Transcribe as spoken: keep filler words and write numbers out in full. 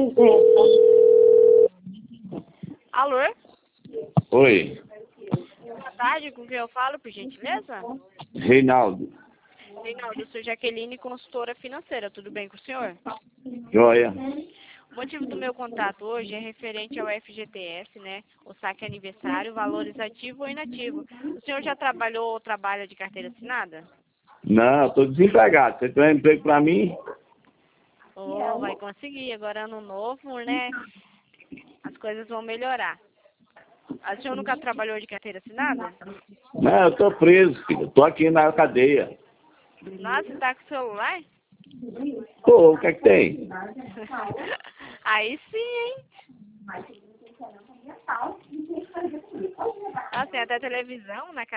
Alô? Oi, Boa tarde, com quem eu falo, por gentileza? Reinaldo. Reinaldo, eu sou Jaqueline, consultora financeira. Tudo bem com o senhor? Joia. O motivo do meu contato hoje é referente ao F G T S, né? O saque aniversário, valores ativo ou inativo. O senhor já trabalhou ou trabalha de carteira assinada? Não, estou desempregado. Você tem um emprego para mim? Oh, vai conseguir. Agora ano novo, né? As coisas vão melhorar. O senhor nunca trabalhou de carteira assinada? Não, eu estou preso, filho. Estou aqui na cadeia. Nossa, você tá com o celular? Pô, o que é que tem? Aí sim, hein? Ah, tem até televisão na